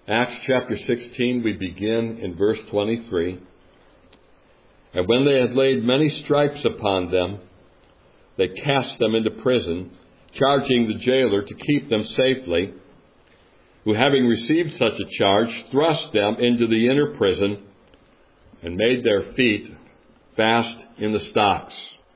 Acts chapter 16, we begin in verse 23. And when they had laid many stripes upon them, they cast them into prison, charging the jailer to keep them safely, who, having received such a charge, thrust them into the inner prison and made their feet fast in the stocks.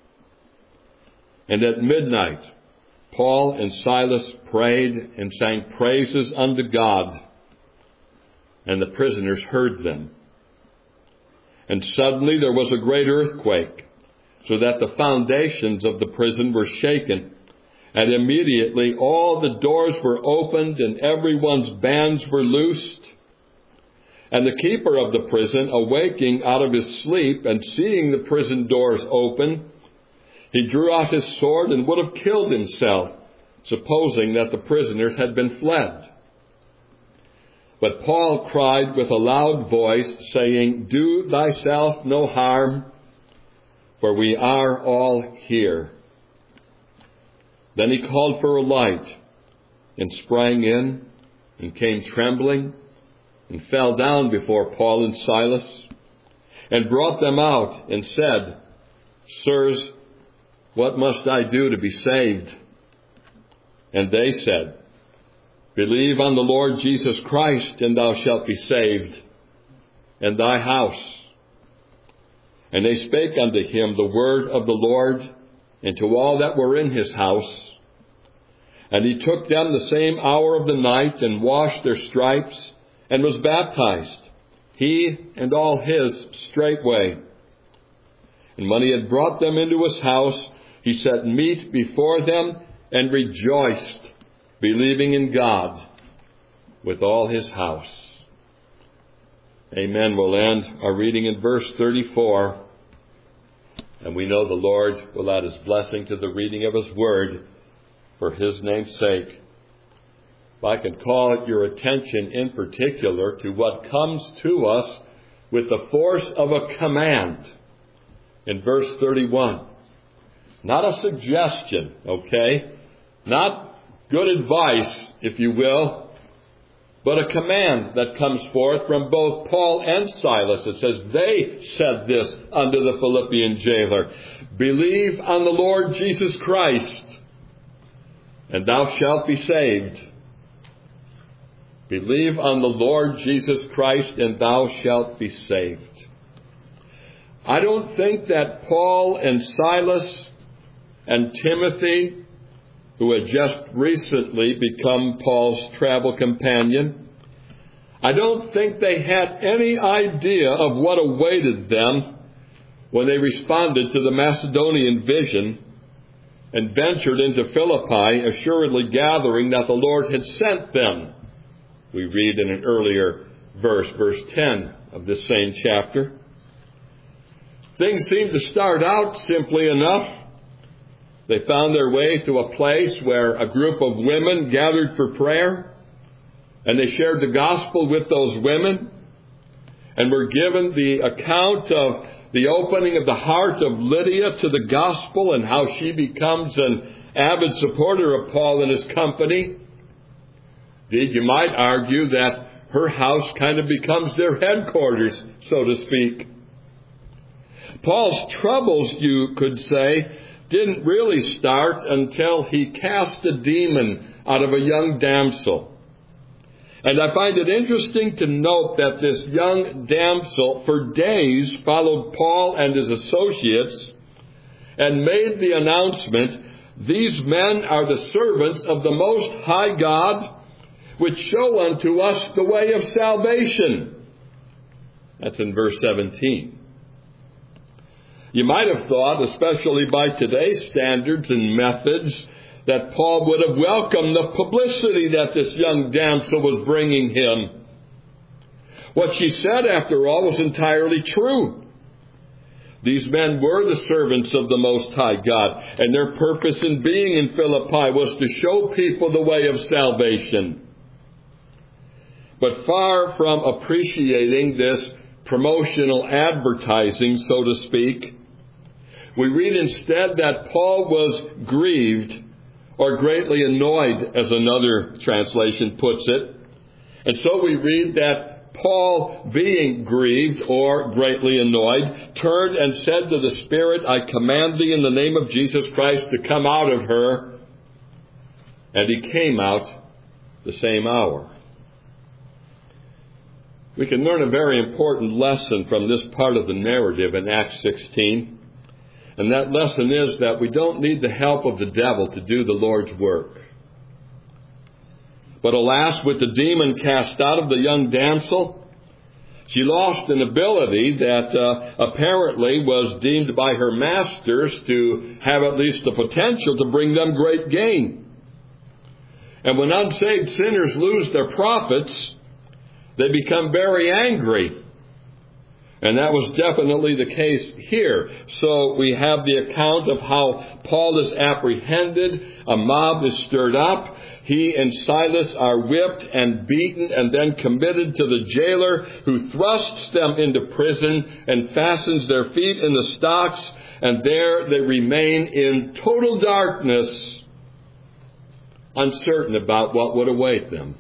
And at midnight, Paul and Silas prayed and sang praises unto God, and the prisoners heard them. And suddenly there was a great earthquake, so that the foundations of the prison were shaken. And immediately all the doors were opened, and everyone's bands were loosed. And the keeper of the prison, awaking out of his sleep and seeing the prison doors open, he drew out his sword and would have killed himself, supposing that the prisoners had been fled. But Paul cried with a loud voice, saying, Do thyself no harm, for we are all here. Then he called for a light, and sprang in, and came trembling, and fell down before Paul and Silas, and brought them out, and said, Sirs, what must I do to be saved? And they said, Believe on the Lord Jesus Christ, and thou shalt be saved, and thy house. And they spake unto him the word of the Lord, and to all that were in his house. And he took them the same hour of the night, and washed their stripes, and was baptized, he and all his straightway. And when he had brought them into his house, he set meat before them, and rejoiced, believing in God with all his house. Amen. We'll end our reading in verse 34. And we know the Lord will add his blessing to the reading of his word for his name's sake. If I can call your attention in particular to what comes to us with the force of a command in verse 31. Not a suggestion, okay? Not good advice, if you will, but a command that comes forth from both Paul and Silas. It says, they said this unto the Philippian jailer, Believe on the Lord Jesus Christ, and thou shalt be saved. Believe on the Lord Jesus Christ, and thou shalt be saved. I don't think that Paul and Silas and Timothy, who had just recently become Paul's travel companion, I don't think they had any idea of what awaited them when they responded to the Macedonian vision and ventured into Philippi, assuredly gathering that the Lord had sent them. We read in an earlier verse 10 of this same chapter. Things seemed to start out simply enough. They found their way to a place where a group of women gathered for prayer, and they shared the gospel with those women, and were given the account of the opening of the heart of Lydia to the gospel and how she becomes an avid supporter of Paul and his company. Indeed, you might argue that her house kind of becomes their headquarters, so to speak. Paul's troubles, you could say, didn't really start until he cast a demon out of a young damsel. And I find it interesting to note that this young damsel for days followed Paul and his associates and made the announcement, These men are the servants of the Most High God, which show unto us the way of salvation. That's in verse 17. You might have thought, especially by today's standards and methods, that Paul would have welcomed the publicity that this young damsel was bringing him. What she said, after all, was entirely true. These men were the servants of the Most High God, and their purpose in being in Philippi was to show people the way of salvation. But far from appreciating this promotional advertising, so to speak, we read instead that Paul was grieved, or greatly annoyed, as another translation puts it, And so we read that Paul, being grieved or greatly annoyed, turned and said to the spirit, I command thee in the name of Jesus Christ to come out of her. And he came out the same hour. We can learn a very important lesson from this part of the narrative in Acts 16. And that lesson is that we don't need the help of the devil to do the Lord's work. But alas, with the demon cast out of the young damsel, she lost an ability that apparently was deemed by her masters to have at least the potential to bring them great gain. And when unsaved sinners lose their profits, they become very angry. And that was definitely the case here. So we have the account of how Paul is apprehended, a mob is stirred up, he and Silas are whipped and beaten and then committed to the jailer, who thrusts them into prison and fastens their feet in the stocks, and there they remain in total darkness, uncertain about what would await them.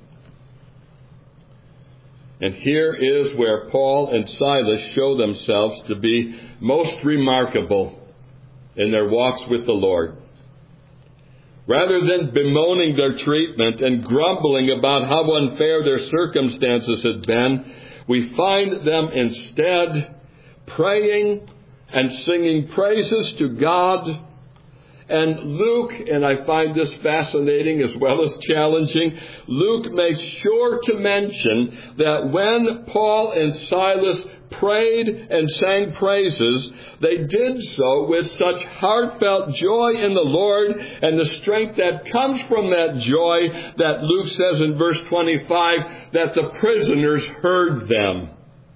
And here is where Paul and Silas show themselves to be most remarkable in their walks with the Lord. Rather than bemoaning their treatment and grumbling about how unfair their circumstances had been, we find them instead praying and singing praises to God. And Luke, and I find this fascinating as well as challenging, Luke makes sure to mention that when Paul and Silas prayed and sang praises, they did so with such heartfelt joy in the Lord and the strength that comes from that joy that Luke says in verse 25 that the prisoners heard them.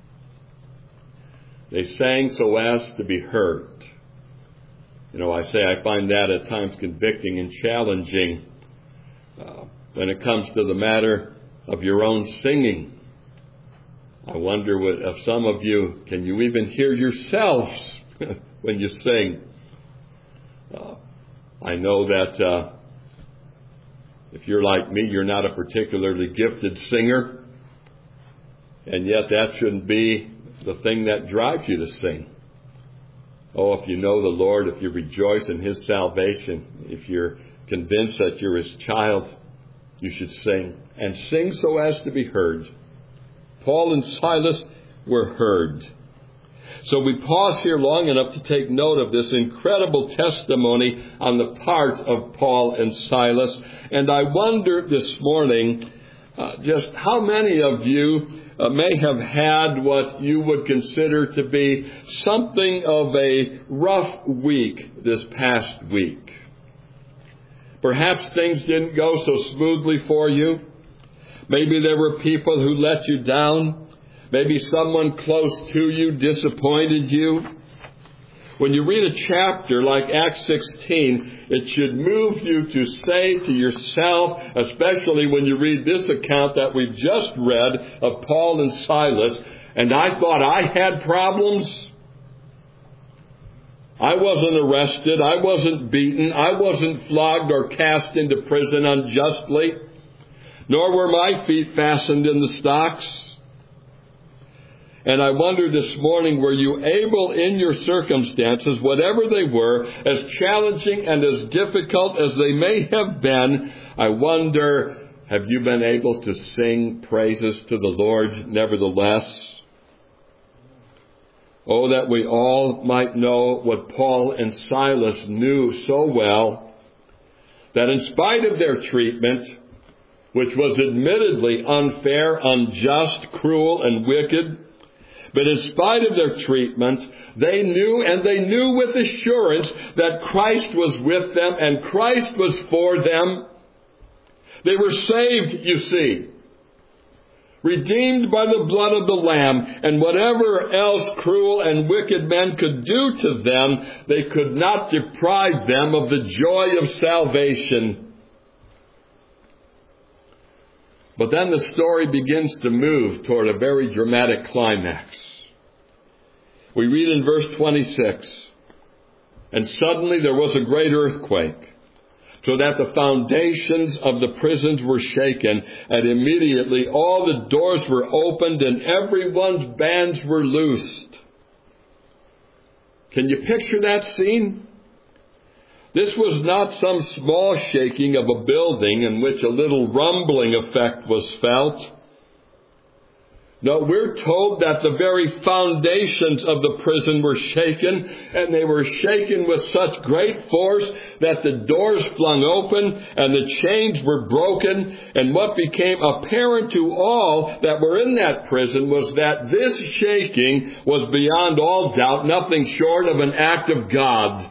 They sang so as to be heard. You know, I say I find that at times convicting and challenging when it comes to the matter of your own singing. I wonder if some of you, can you even hear yourselves when you sing? I know that if you're like me, you're not a particularly gifted singer, and yet that shouldn't be the thing that drives you to sing. Oh, if you know the Lord, if you rejoice in His salvation, if you're convinced that you're His child, you should sing. And sing so as to be heard. Paul and Silas were heard. So we pause here long enough to take note of this incredible testimony on the part of Paul and Silas. And I wonder this morning just how many of you may have had what you would consider to be something of a rough week this past week. Perhaps things didn't go so smoothly for you. Maybe there were people who let you down. Maybe someone close to you disappointed you. When you read a chapter like Acts 16, it should move you to say to yourself, especially when you read this account that we've just read of Paul and Silas, and I thought I had problems. I wasn't arrested. I wasn't beaten. I wasn't flogged or cast into prison unjustly, nor were my feet fastened in the stocks. And I wonder this morning, were you able in your circumstances, whatever they were, as challenging and as difficult as they may have been, I wonder, have you been able to sing praises to the Lord nevertheless? Oh, that we all might know what Paul and Silas knew so well, that in spite of their treatment, which was admittedly unfair, unjust, cruel, and wicked, but in spite of their treatment, they knew with assurance that Christ was with them and Christ was for them. They were saved, you see, redeemed by the blood of the Lamb, and whatever else cruel and wicked men could do to them, they could not deprive them of the joy of salvation. But then the story begins to move toward a very dramatic climax. We read in verse 26, and suddenly there was a great earthquake. so that the foundations of the prisons were shaken, and immediately all the doors were opened and everyone's bands were loosed. Can you picture that scene? This was not some small shaking of a building in which a little rumbling effect was felt. No, we're told that the very foundations of the prison were shaken, and they were shaken with such great force that the doors flung open and the chains were broken. And what became apparent to all that were in that prison was that this shaking was beyond all doubt nothing short of an act of God.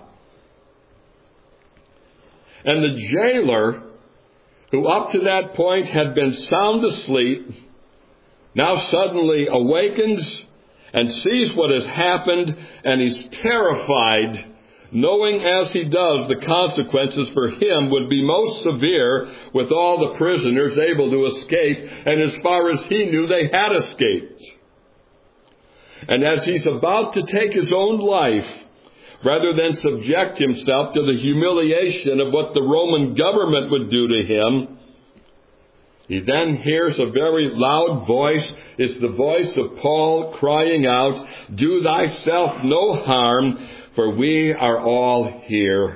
And the jailer, who up to that point had been sound asleep, now suddenly awakens and sees what has happened, and he's terrified, knowing as he does the consequences for him would be most severe with all the prisoners able to escape, and as far as he knew, they had escaped. And as he's about to take his own life, rather than subject himself to the humiliation of what the Roman government would do to him, he then hears a very loud voice. It's the voice of Paul crying out, "Do thyself no harm, for we are all here."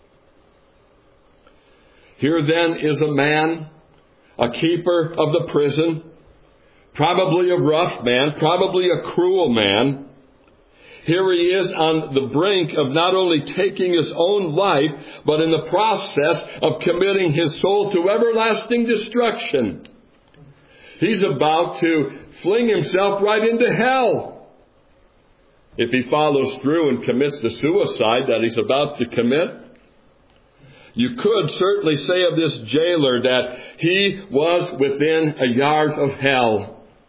Here then is a man, a keeper of the prison, probably a rough man, probably a cruel man. Here he is on the brink of not only taking his own life, but in the process of committing his soul to everlasting destruction. He's about to fling himself right into hell if he follows through and commits the suicide that he's about to commit. You could certainly say of this jailer that he was within a yard of hell.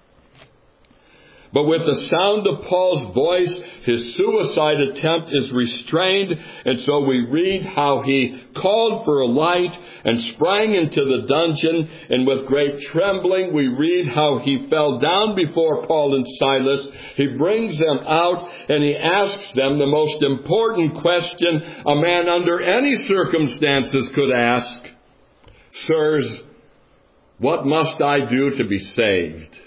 But with the sound of Paul's voice, his suicide attempt is restrained, and so we read how he called for a light and sprang into the dungeon, and with great trembling we read how he fell down before Paul and Silas. He brings them out, and he asks them the most important question a man under any circumstances could ask. "Sirs, what must I do to be saved?"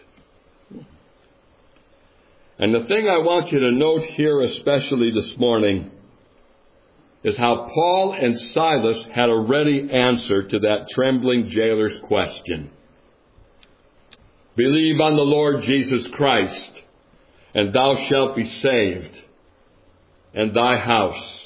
And the thing I want you to note here, especially this morning, is how Paul and Silas had a ready answer to that trembling jailer's question. "Believe on the Lord Jesus Christ, and thou shalt be saved, and thy house."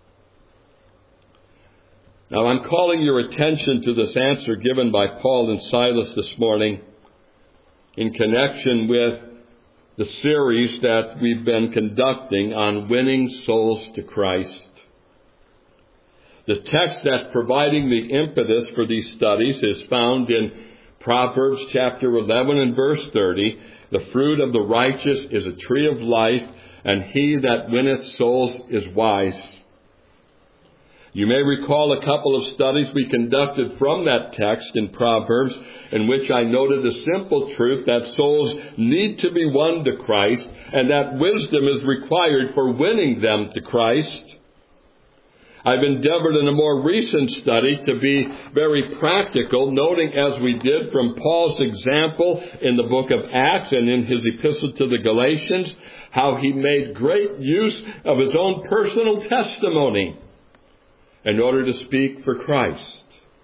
Now I'm calling your attention to this answer given by Paul and Silas this morning in connection with the series that we've been conducting on winning souls to Christ. The text that's providing the impetus for these studies is found in Proverbs chapter 11 and verse 30. "The fruit of the righteous is a tree of life, and he that winneth souls is wise." You may recall a couple of studies we conducted from that text in Proverbs, in which I noted the simple truth that souls need to be won to Christ, and that wisdom is required for winning them to Christ. I've endeavored in a more recent study to be very practical, noting as we did from Paul's example in the book of Acts and in his epistle to the Galatians, how he made great use of his own personal testimony in order to speak for Christ.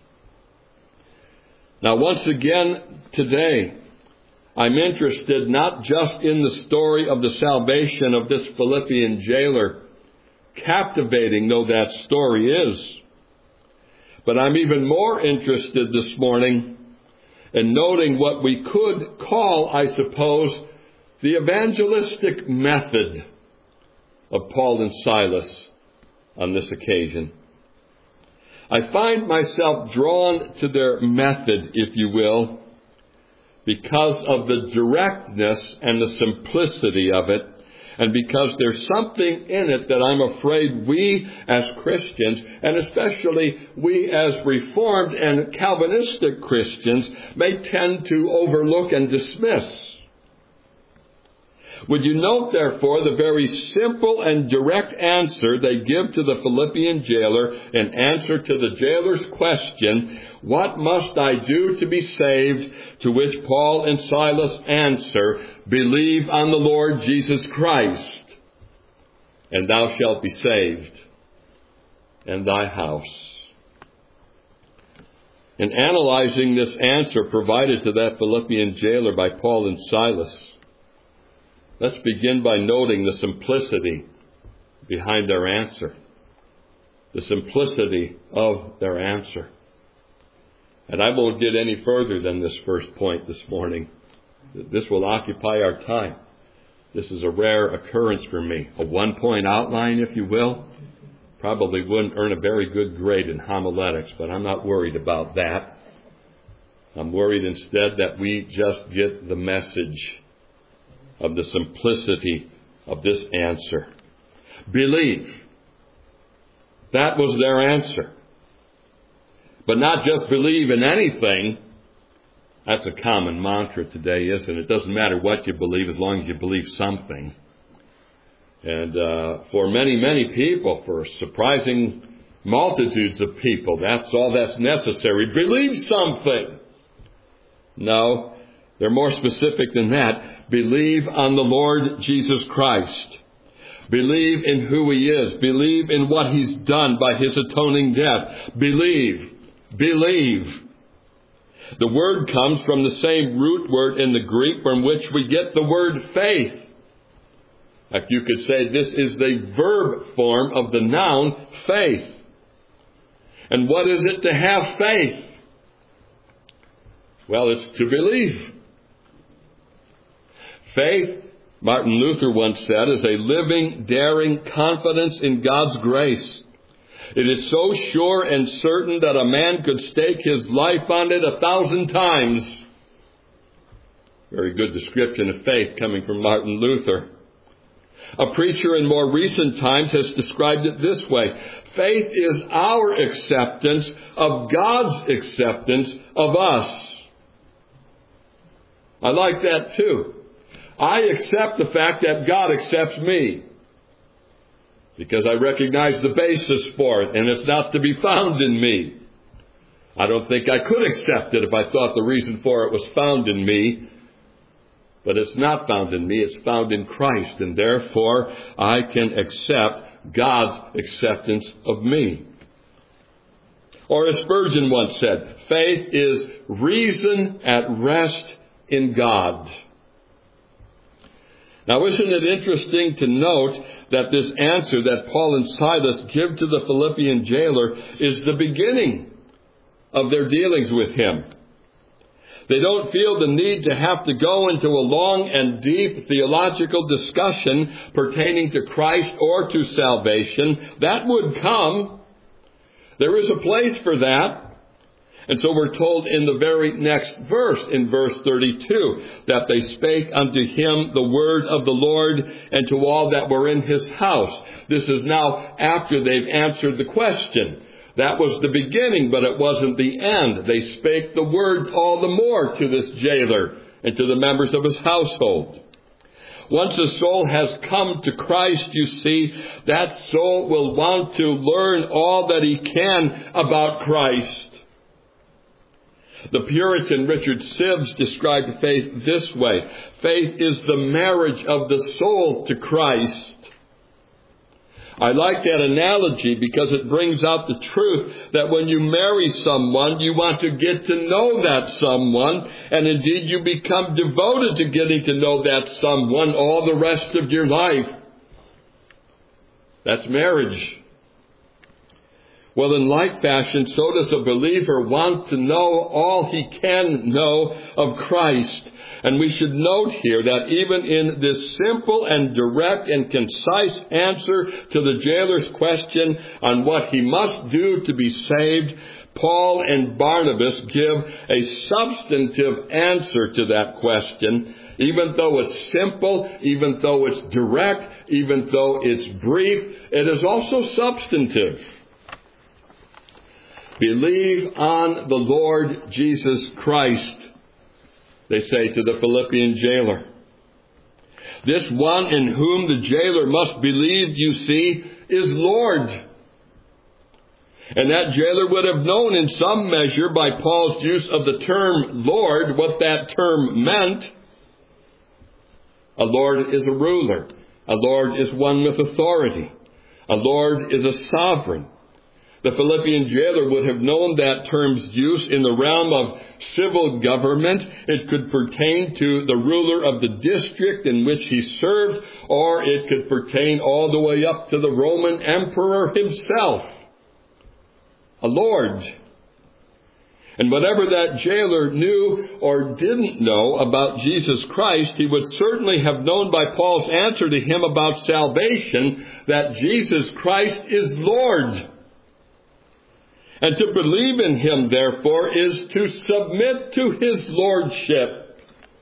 Now, once again, today, I'm interested not just in the story of the salvation of this Philippian jailer, captivating though that story is, but I'm even more interested this morning in noting what we could call, I suppose, the evangelistic method of Paul and Silas on this occasion. I find myself drawn to their method, if you will, because of the directness and the simplicity of it, and because there's something in it that I'm afraid we as Christians, and especially we as Reformed and Calvinistic Christians, may tend to overlook and dismiss. Would you note, therefore, the very simple and direct answer they give to the Philippian jailer in answer to the jailer's question, "What must I do to be saved?" To which Paul and Silas answer, "Believe on the Lord Jesus Christ, and thou shalt be saved, and thy house." In analyzing this answer provided to that Philippian jailer by Paul and Silas, let's begin by noting the simplicity behind their answer. The simplicity of their answer. And I won't get any further than this first point this morning. This will occupy our time. This is a rare occurrence for me. A one-point outline, if you will. Probably wouldn't earn a very good grade in homiletics, but I'm not worried about that. I'm worried instead that we just get the message of the simplicity of this answer. Believe. That was their answer. But not just believe in anything. That's a common mantra today, isn't it? It doesn't matter what you believe as long as you believe something. And for many, many people, for surprising multitudes of people, that's all that's necessary. Believe something. No, they're more specific than that. Believe on the Lord Jesus Christ. Believe in who He is. Believe in what He's done by His atoning death. Believe. Believe. The word comes from the same root word in the Greek from which we get the word faith. Like you could say, this is the verb form of the noun faith. And what is it to have faith? Well, it's to believe. Faith, Martin Luther once said, is a living, daring confidence in God's grace. It is so sure and certain that a man could stake his life on it 1,000 times. Very good description of faith coming from Martin Luther. A preacher in more recent times has described it this way. Faith is our acceptance of God's acceptance of us. I like that too. I accept the fact that God accepts me because I recognize the basis for it, and it's not to be found in me. I don't think I could accept it if I thought the reason for it was found in me. But it's not found in me, it's found in Christ, and therefore I can accept God's acceptance of me. Or as Spurgeon once said, faith is reason at rest in God. Now, isn't it interesting to note that this answer that Paul and Silas give to the Philippian jailer is the beginning of their dealings with him. They don't feel the need to have to go into a long and deep theological discussion pertaining to Christ or to salvation. That would come. There is a place for that. And so we're told in the very next verse, in verse 32, that they spake unto him the word of the Lord and to all that were in his house. This is now after they've answered the question. That was the beginning, but it wasn't the end. They spake the words all the more to this jailer and to the members of his household. Once a soul has come to Christ, you see, that soul will want to learn all that he can about Christ. The Puritan Richard Sibbes described faith this way. Faith is the marriage of the soul to Christ. I like that analogy because it brings out the truth that when you marry someone, you want to get to know that someone, and indeed you become devoted to getting to know that someone all the rest of your life. That's marriage. Well, in like fashion, so does a believer want to know all he can know of Christ. And we should note here that even in this simple and direct and concise answer to the jailer's question on what he must do to be saved, Paul and Barnabas give a substantive answer to that question. Even though it's simple, even though it's direct, even though it's brief, it is also substantive. Believe on the Lord Jesus Christ, they say to the Philippian jailer. This one in whom the jailer must believe, you see, is Lord. And that jailer would have known in some measure by Paul's use of the term Lord what that term meant. A Lord is a ruler. A Lord is one with authority. A Lord is a sovereign. The Philippian jailer would have known that term's use in the realm of civil government. It could pertain to the ruler of the district in which he served, or it could pertain all the way up to the Roman emperor himself. A Lord. And whatever that jailer knew or didn't know about Jesus Christ, he would certainly have known by Paul's answer to him about salvation that Jesus Christ is Lord. And to believe in him, therefore, is to submit to his lordship.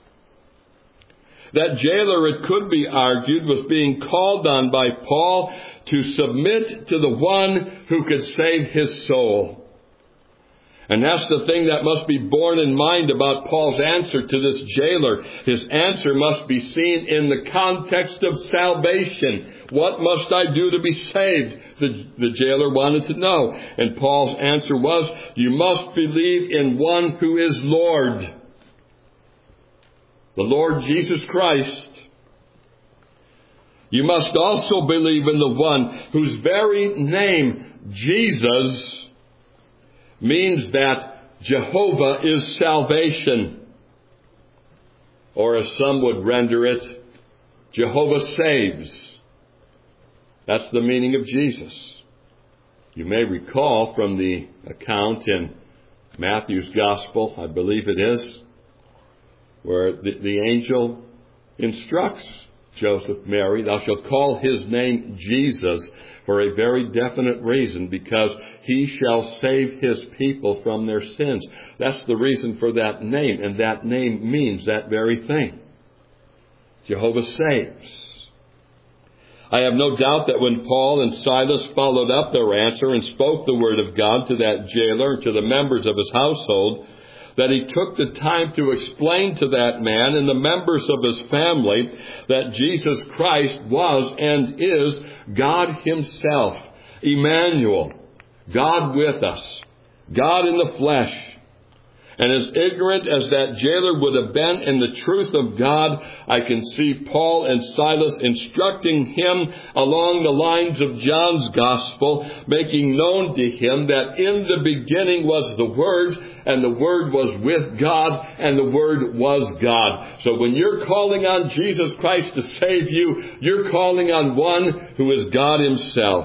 That jailer, it could be argued, was being called on by Paul to submit to the one who could save his soul. And that's the thing that must be borne in mind about Paul's answer to this jailer. His answer must be seen in the context of salvation. What must I do to be saved? The jailer wanted to know. And Paul's answer was, you must believe in one who is Lord. The Lord Jesus Christ. You must also believe in the one whose very name, Jesus, means that Jehovah is salvation. Or as some would render it, Jehovah saves. That's the meaning of Jesus. You may recall from the account in Matthew's Gospel, I believe it is, where the angel instructs Joseph, Mary, thou shalt call his name Jesus for a very definite reason, because he shall save his people from their sins. That's the reason for that name, and that name means that very thing. Jehovah saves. I have no doubt that when Paul and Silas followed up their answer and spoke the word of God to that jailer and to the members of his household, that he took the time to explain to that man and the members of his family that Jesus Christ was and is God himself, Emmanuel, God with us, God in the flesh. And as ignorant as that jailer would have been in the truth of God, I can see Paul and Silas instructing him along the lines of John's Gospel, making known to him that in the beginning was the Word, and the Word was with God, and the Word was God. So when you're calling on Jesus Christ to save you, you're calling on one who is God himself.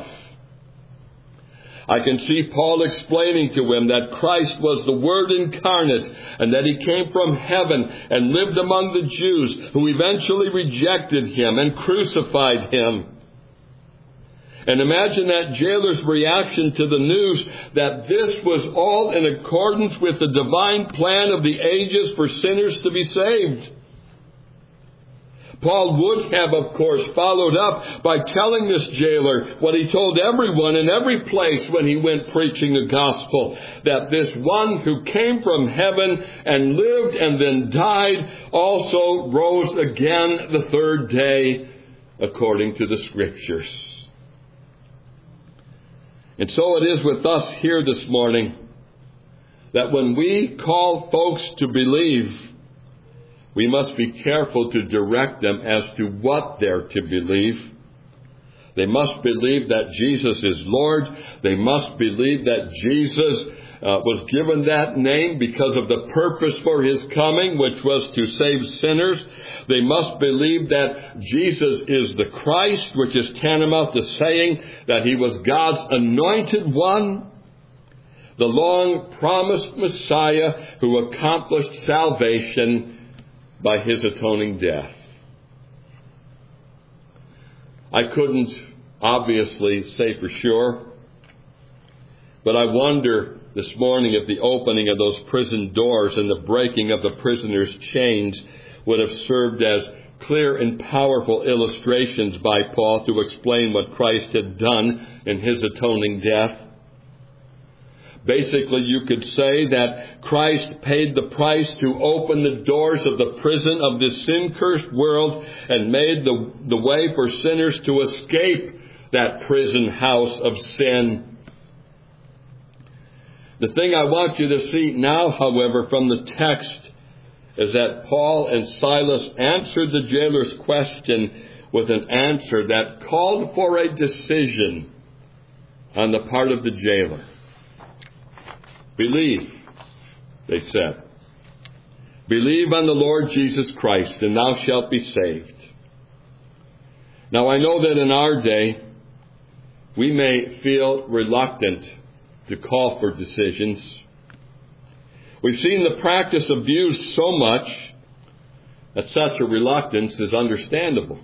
I can see Paul explaining to him that Christ was the Word incarnate and that he came from heaven and lived among the Jews who eventually rejected him and crucified him. And imagine that jailer's reaction to the news that this was all in accordance with the divine plan of the ages for sinners to be saved. Paul would have, of course, followed up by telling this jailer what he told everyone in every place when he went preaching the gospel, that this one who came from heaven and lived and then died also rose again the third day, according to the Scriptures. And so it is with us here this morning, that when we call folks to believe, we must be careful to direct them as to what they're to believe. They must believe that Jesus is Lord. They must believe that Jesus was given that name because of the purpose for his coming, which was to save sinners. They must believe that Jesus is the Christ, which is tantamount to saying that he was God's anointed one, the long-promised Messiah who accomplished salvation by his atoning death. I couldn't obviously say for sure, but I wonder this morning if the opening of those prison doors and the breaking of the prisoners' chains would have served as clear and powerful illustrations by Paul to explain what Christ had done in his atoning death. Basically, you could say that Christ paid the price to open the doors of the prison of this sin-cursed world and made the way for sinners to escape that prison house of sin. The thing I want you to see now, however, from the text is that Paul and Silas answered the jailer's question with an answer that called for a decision on the part of the jailer. Believe, they said. Believe on the Lord Jesus Christ, and thou shalt be saved. Now, I know that in our day, we may feel reluctant to call for decisions. We've seen the practice abused so much that such a reluctance is understandable.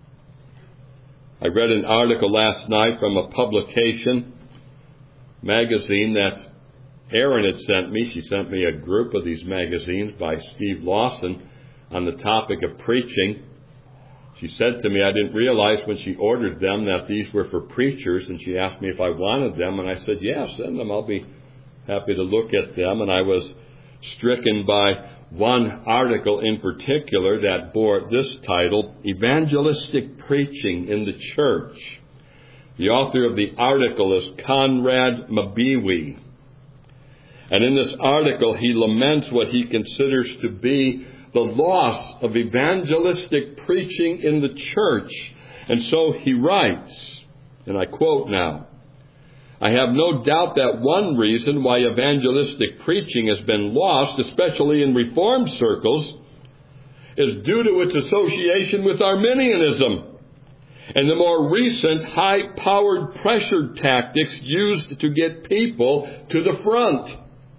I read an article last night from a publication, magazine that Erin had sent me. She sent me a group of these magazines by Steve Lawson on the topic of preaching. She said to me, I didn't realize when she ordered them that these were for preachers, and she asked me if I wanted them, and I said, yeah, send them. I'll be happy to look at them. And I was stricken by one article in particular that bore this title, Evangelistic Preaching in the Church. The author of the article is Conrad Mabiwi. And in this article, he laments what he considers to be the loss of evangelistic preaching in the church. And so he writes, and I quote now, I have no doubt that one reason why evangelistic preaching has been lost, especially in Reformed circles, is due to its association with Arminianism and the more recent high-powered pressure tactics used to get people to the front.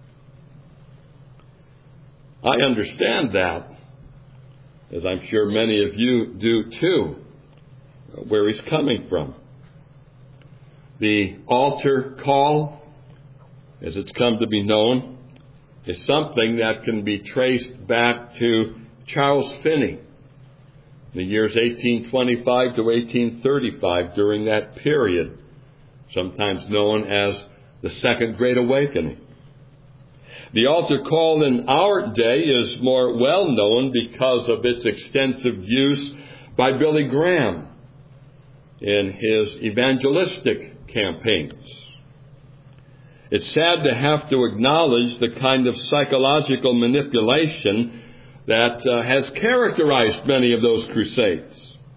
I understand that, as I'm sure many of you do too, where he's coming from. The altar call, as it's come to be known, is something that can be traced back to Charles Finney, in the years 1825 to 1835, during that period, sometimes known as the Second Great Awakening. The altar call in our day is more well known because of its extensive use by Billy Graham in his evangelistic campaigns. It's sad to have to acknowledge the kind of psychological manipulation that has characterized many of those crusades.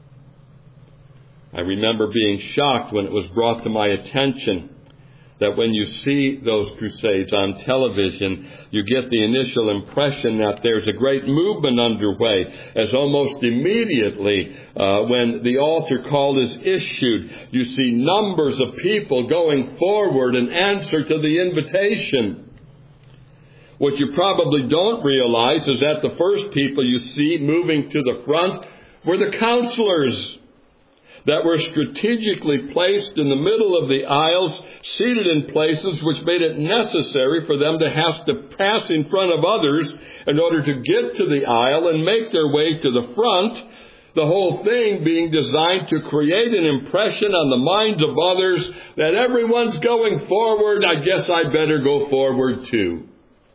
I remember being shocked when it was brought to my attention that when you see those crusades on television, you get the initial impression that there's a great movement underway, as almost immediately when the altar call is issued, you see numbers of people going forward in answer to the invitation. What you probably don't realize is that the first people you see moving to the front were the counselors that were strategically placed in the middle of the aisles, seated in places which made it necessary for them to have to pass in front of others in order to get to the aisle and make their way to the front, the whole thing being designed to create an impression on the minds of others that everyone's going forward, I guess I better go forward too.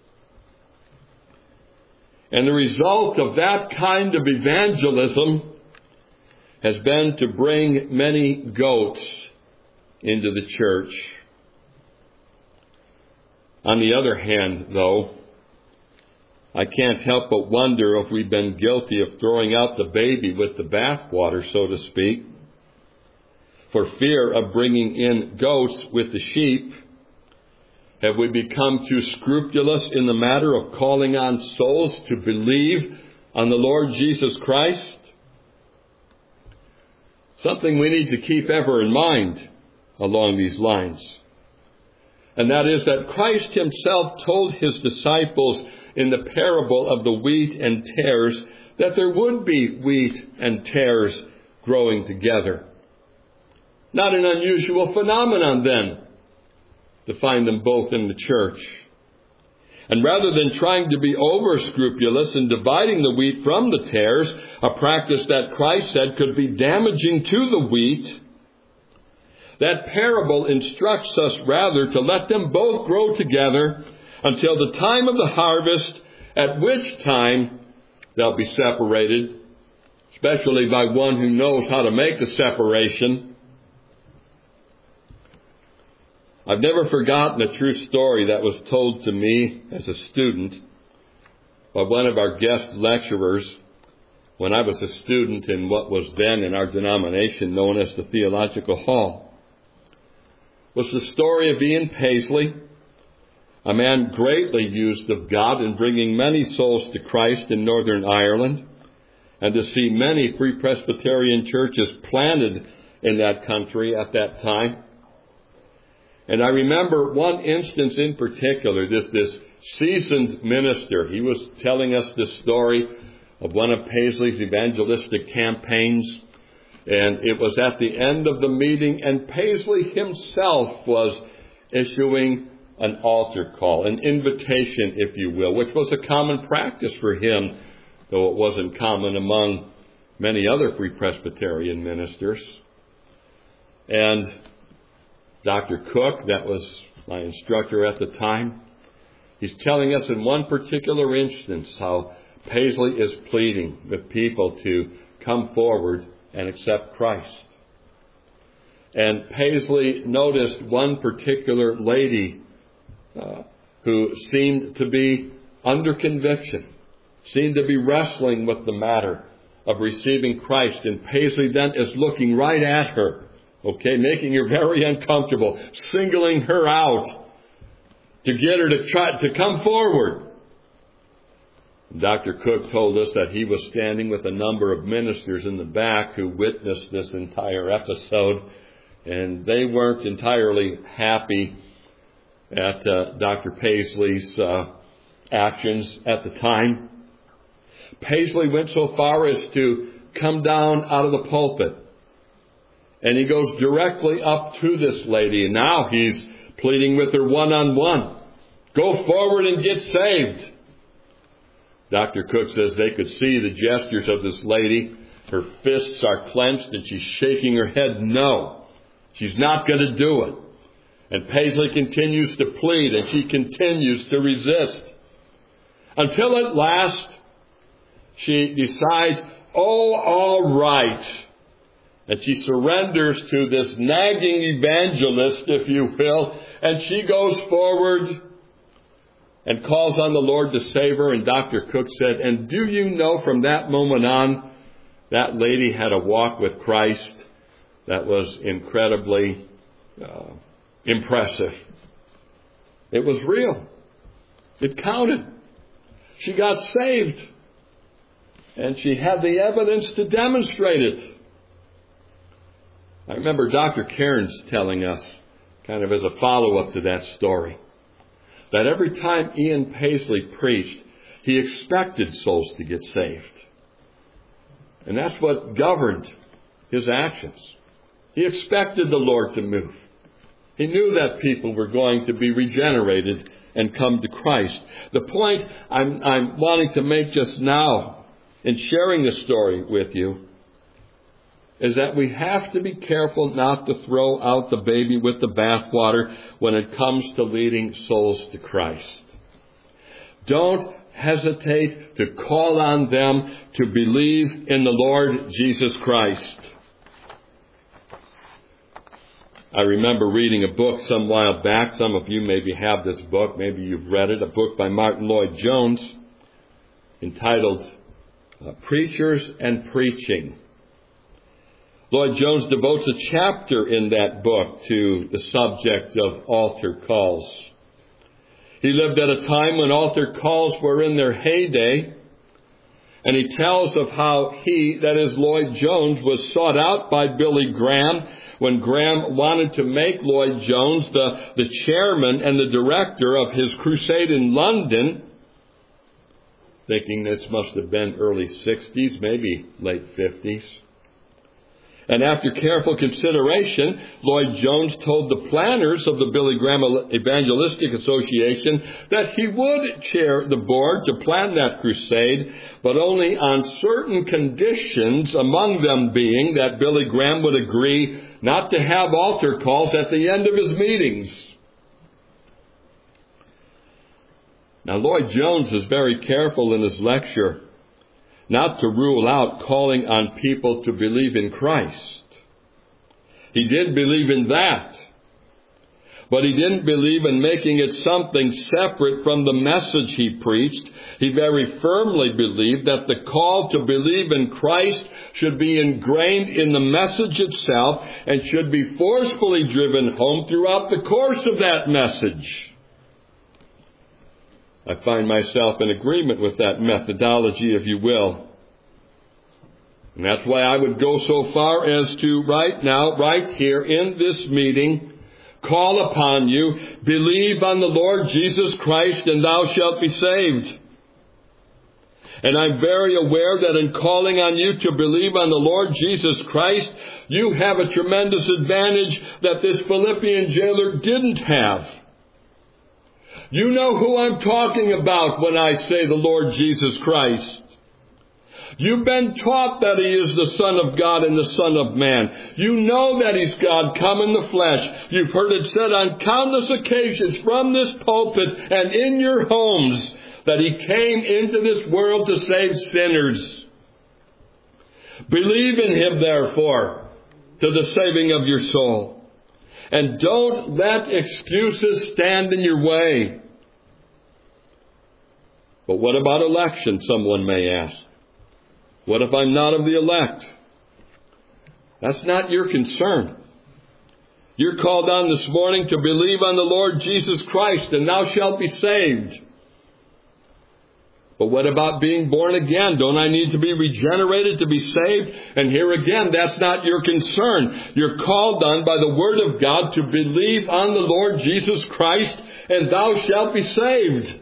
And the result of that kind of evangelism has been to bring many goats into the church. On the other hand, though, I can't help but wonder if we've been guilty of throwing out the baby with the bathwater, so to speak, for fear of bringing in goats with the sheep. Have we become too scrupulous in the matter of calling on souls to believe on the Lord Jesus Christ? Something we need to keep ever in mind along these lines. And that is that Christ himself told his disciples in the parable of the wheat and tares that there would be wheat and tares growing together. Not an unusual phenomenon then to find them both in the church. And rather than trying to be over-scrupulous in dividing the wheat from the tares, a practice that Christ said could be damaging to the wheat, That parable instructs us rather to let them both grow together until the time of the harvest, at which time they'll be separated, especially by one who knows how to make the separation. I've never forgotten a true story that was told to me as a student by one of our guest lecturers when I was a student in what was then in our denomination known as the Theological Hall. It was the story of Ian Paisley, a man greatly used of God in bringing many souls to Christ in Northern Ireland, and to see many Free Presbyterian churches planted in that country at that time. And I remember one instance in particular, this seasoned minister. He was telling us this story of one of Paisley's evangelistic campaigns. And it was at the end of the meeting, and Paisley himself was issuing an altar call, an invitation, if you will, which was a common practice for him, though it wasn't common among many other Free Presbyterian ministers. And Dr. Cook, that was my instructor at the time, he's telling us in one particular instance how Paisley is pleading with people to come forward and accept Christ. And Paisley noticed one particular lady who seemed to be under conviction, seemed to be wrestling with the matter of receiving Christ. And Paisley then is looking right at her, making her very uncomfortable, singling her out to get her to try to come forward. Dr. Cook told us that he was standing with a number of ministers in the back who witnessed this entire episode, and they weren't entirely happy at Dr. Paisley's actions at the time. Paisley went so far as to come down out of the pulpit, and he goes directly up to this lady, and now he's pleading with her one-on-one. Go forward and get saved. Dr. Cook says they could see the gestures of this lady. Her fists are clenched and she's shaking her head no. She's not going to do it. And Paisley continues to plead and she continues to resist. Until at last she decides, all right. And she surrenders to this nagging evangelist, if you will, and she goes forward and calls on the Lord to save her. And Dr. Cook said, and do you know from that moment on, that lady had a walk with Christ that was incredibly impressive. It was real. It counted. She got saved. And she had the evidence to demonstrate it. I remember Dr. Cairns telling us, kind of as a follow-up to that story, that every time Ian Paisley preached, he expected souls to get saved. And that's what governed his actions. He expected the Lord to move. He knew that people were going to be regenerated and come to Christ. The point I'm wanting to make just now in sharing this story with you is that we have to be careful not to throw out the baby with the bathwater when it comes to leading souls to Christ. Don't hesitate to call on them to believe in the Lord Jesus Christ. I remember reading a book some while back. Some of you maybe have this book. Maybe you've read it. A book by Martin Lloyd-Jones entitled Preachers and Preaching. Lloyd-Jones devotes a chapter in that book to the subject of altar calls. He lived at a time when altar calls were in their heyday, and he tells of how he, that is Lloyd-Jones, was sought out by Billy Graham when Graham wanted to make Lloyd-Jones the chairman and the director of his crusade in London, thinking this must have been early 60s, maybe late 50s. And after careful consideration, Lloyd Jones told the planners of the Billy Graham Evangelistic Association that he would chair the board to plan that crusade, but only on certain conditions, among them being that Billy Graham would agree not to have altar calls at the end of his meetings. Now, Lloyd Jones is very careful in his lecture not to rule out calling on people to believe in Christ. He did believe in that, but he didn't believe in making it something separate from the message he preached. He very firmly believed that the call to believe in Christ should be ingrained in the message itself and should be forcefully driven home throughout the course of that message. I find myself in agreement with that methodology, if you will. And that's why I would go so far as to right now, right here in this meeting, call upon you, believe on the Lord Jesus Christ, and thou shalt be saved. And I'm very aware that in calling on you to believe on the Lord Jesus Christ, you have a tremendous advantage that this Philippian jailer didn't have. You know who I'm talking about when I say the Lord Jesus Christ. You've been taught that He is the Son of God and the Son of Man. You know that He's God come in the flesh. You've heard it said on countless occasions from this pulpit and in your homes that He came into this world to save sinners. Believe in Him, therefore, to the saving of your soul. And don't let excuses stand in your way. But what about election, someone may ask? What if I'm not of the elect? That's not your concern. You're called on this morning to believe on the Lord Jesus Christ, and thou shalt be saved. But what about being born again? Don't I need to be regenerated to be saved? And here again, that's not your concern. You're called on by the Word of God to believe on the Lord Jesus Christ, and thou shalt be saved.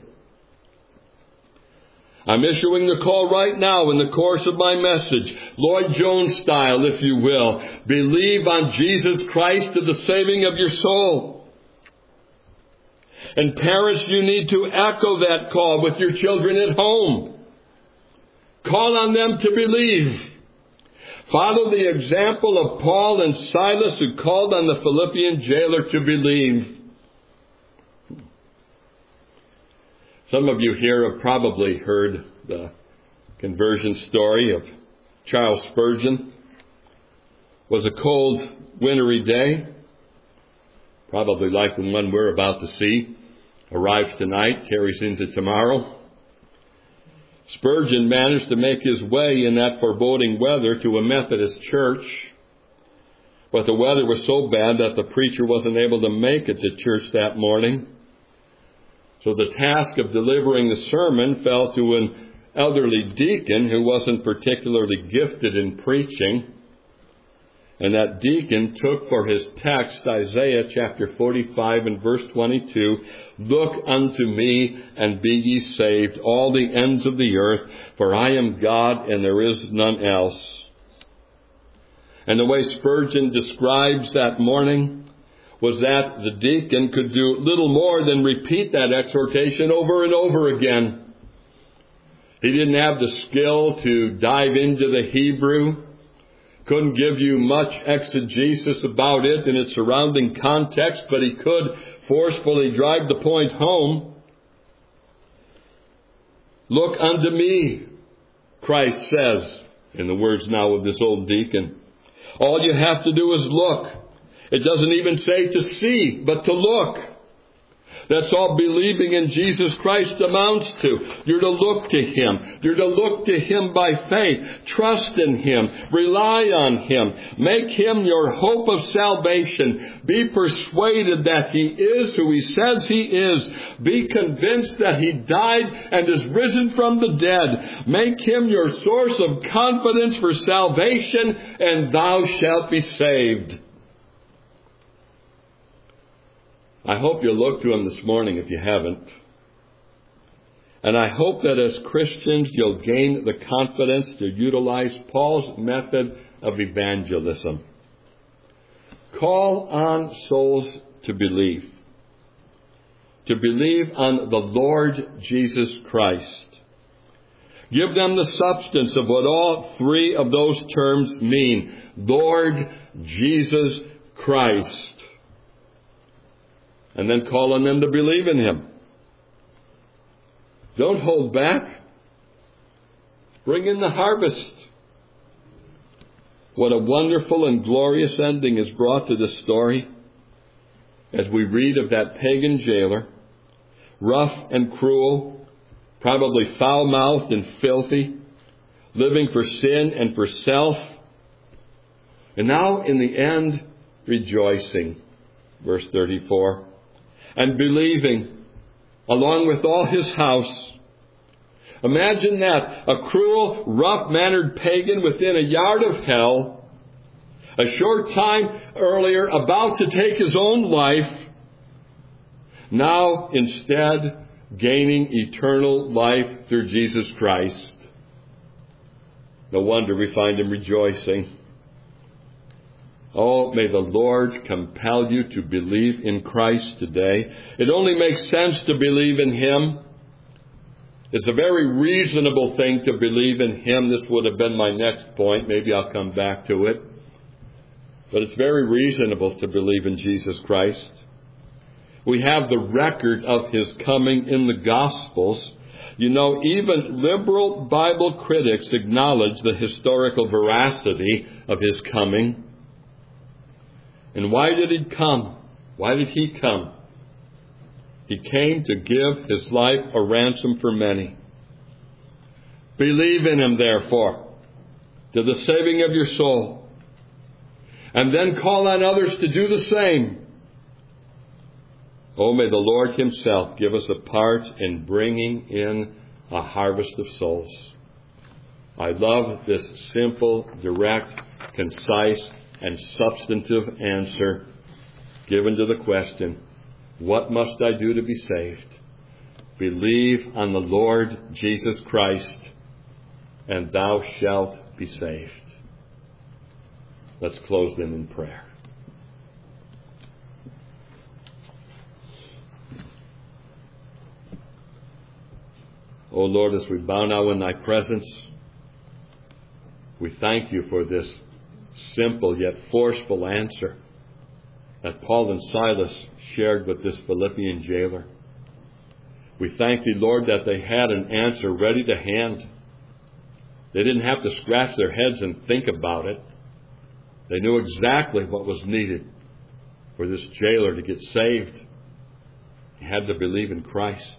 I'm issuing the call right now in the course of my message, Lloyd Jones style, if you will. Believe on Jesus Christ to the saving of your soul. And parents, you need to echo that call with your children at home. Call on them to believe. Follow the example of Paul and Silas, who called on the Philippian jailer to believe. Some of you here have probably heard the conversion story of Charles Spurgeon. It was a cold, wintry day, probably like the one we're about to see. Arrives tonight, carries into tomorrow. Spurgeon managed to make his way in that foreboding weather to a Methodist church. But the weather was so bad that the preacher wasn't able to make it to church that morning. So the task of delivering the sermon fell to an elderly deacon who wasn't particularly gifted in preaching. And that deacon took for his text Isaiah chapter 45 and verse 22, Look unto me and be ye saved, all the ends of the earth, for I am God and there is none else. And the way Spurgeon describes that morning was that the deacon could do little more than repeat that exhortation over and over again. He didn't have the skill to dive into the Hebrew. Couldn't give you much exegesis about it in its surrounding context, but he could forcefully drive the point home. Look unto me, Christ says, in the words now of this old deacon. All you have to do is look. It doesn't even say to see, but to look. That's all believing in Jesus Christ amounts to. You're to look to Him. You're to look to Him by faith. Trust in Him. Rely on Him. Make Him your hope of salvation. Be persuaded that He is who He says He is. Be convinced that He died and is risen from the dead. Make Him your source of confidence for salvation, and thou shalt be saved. I hope you'll look to Him this morning if you haven't. And I hope that as Christians you'll gain the confidence to utilize Paul's method of evangelism. Call on souls to believe. To believe on the Lord Jesus Christ. Give them the substance of what all three of those terms mean. Lord Jesus Christ. And then call on them to believe in Him. Don't hold back. Bring in the harvest. What a wonderful and glorious ending is brought to this story as we read of that pagan jailer, rough and cruel, probably foul-mouthed and filthy, living for sin and for self, and now in the end rejoicing, verse 34, and believing along with all his house. Imagine that, a cruel, rough-mannered pagan within a yard of hell, a short time earlier about to take his own life, now instead gaining eternal life through Jesus Christ. No wonder we find him rejoicing. Oh, may the Lord compel you to believe in Christ today. It only makes sense to believe in Him. It's a very reasonable thing to believe in Him. This would have been my next point. Maybe I'll come back to it. But it's very reasonable to believe in Jesus Christ. We have the record of His coming in the Gospels. You know, even liberal Bible critics acknowledge the historical veracity of His coming. And why did He come? Why did He come? He came to give His life a ransom for many. Believe in Him, therefore, to the saving of your soul. And then call on others to do the same. Oh, may the Lord Himself give us a part in bringing in a harvest of souls. I love this simple, direct, concise, and substantive answer given to the question, what must I do to be saved? Believe on the Lord Jesus Christ, and thou shalt be saved. Let's close then in prayer. O Lord, as we bow now in Thy presence, we thank You for this simple yet forceful answer that Paul and Silas shared with this Philippian jailer. We thank Thee, Lord, that they had an answer ready to hand. They didn't have to scratch their heads and think about it. They knew exactly what was needed for this jailer to get saved. He had to believe in Christ.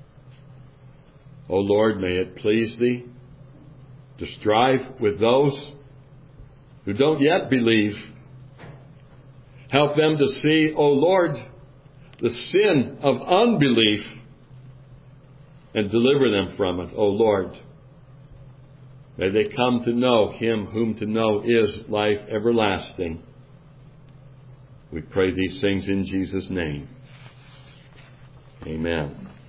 O Lord, may it please Thee to strive with those who don't yet believe. Help them to see, O Lord, the sin of unbelief and deliver them from it, O Lord. May they come to know Him whom to know is life everlasting. We pray these things in Jesus' name. Amen.